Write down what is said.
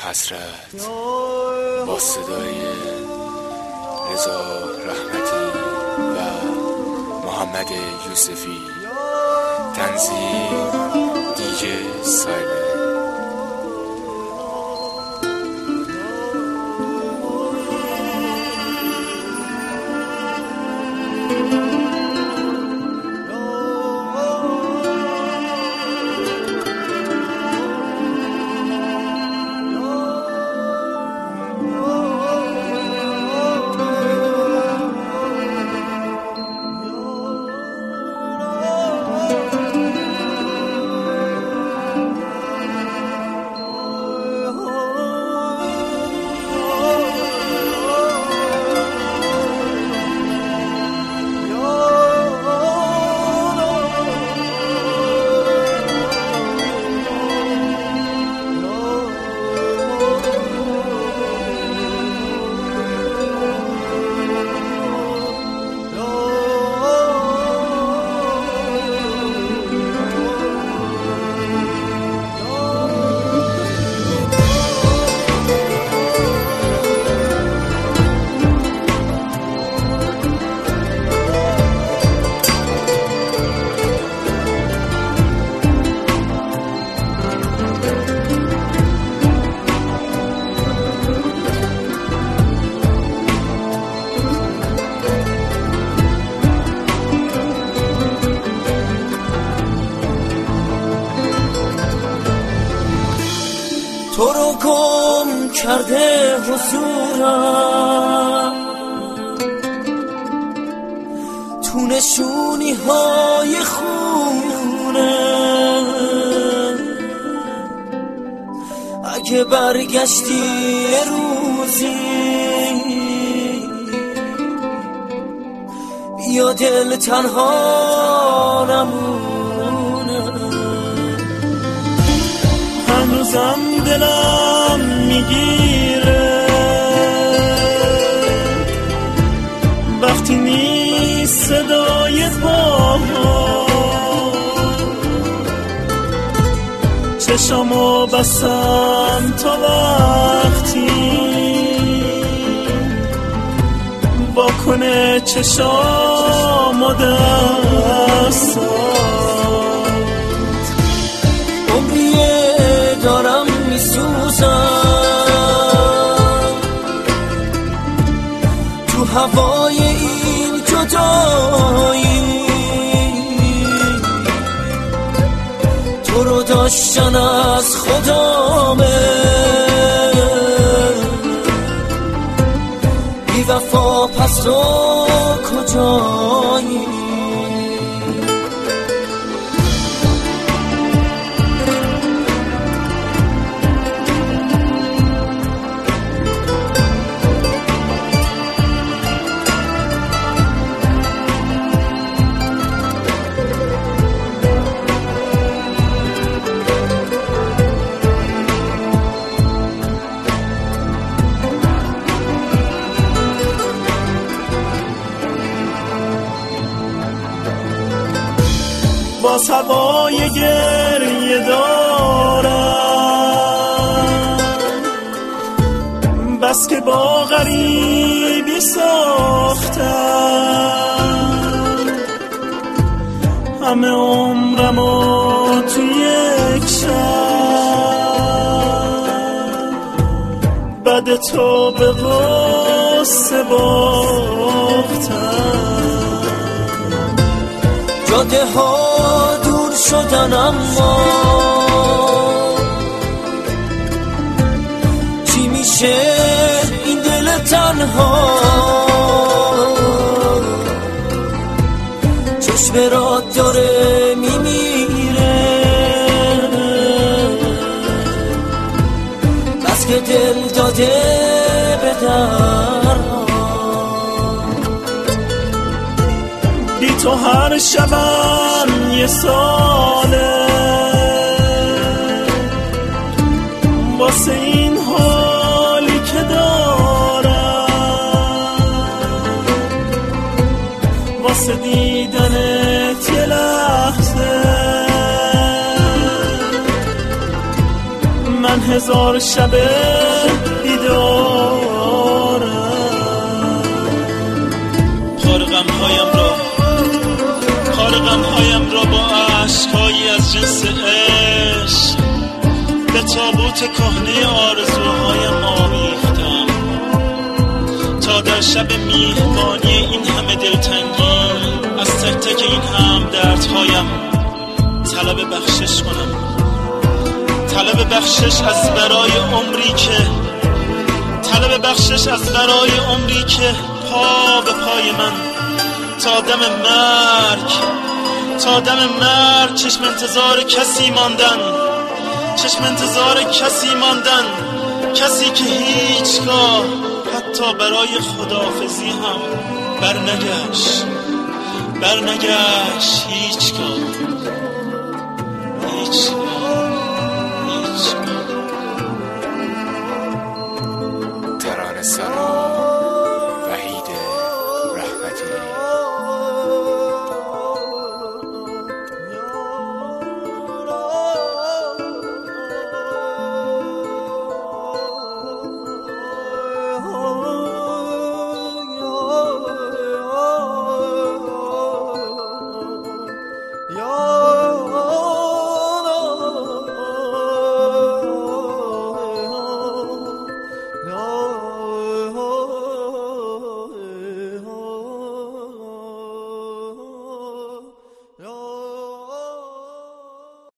حسرت با صدای رضا رحمتی و محمد یوسفی، تنظیم دیجی سایلنت. تو رو گم کرده حضورم تو نشونی های خونه، اگه برگشتی یه روزی بیا دل تنها نمونه. هنوزم دلم میگیره وقتی نیست صدای پاها، چشمو بستم تا وقتی واکنه چشم و دستم. عمریه دارم میسوزم تو هوای این جدایی، تو رو داشتن از خدامه بی وفا، پس تو کجایی؟ با هوای گریه دارم، بس که با غریبی ساختم همه عمرمو تو یک شب، بعد تو به غصه باختم. جاده ها دور شدن اما چی میشه این دل تنها؟ چشم را داره میمیره بس که دل داده به درها. بی تو هر شبم یه ساله واسه این حالی که دارم، واسه دیدنت یه لحظه من هزار شب بیدارم. خار غمهایم را با عشقهایی از جنس عشق به تابوت کهنه آرزوهایم آویختم تا در شب میهمانی این همه دلتنگی از تک تک این هم دردهایم طلب بخشش کنم. طلب بخشش از برای عمری که پا به پای من تا دم مرگ چشم انتظار کسی ماندن، کسی که هیچگاه حتی برای خداحافظی هم برنگشت هیچگاه. ترانه سرا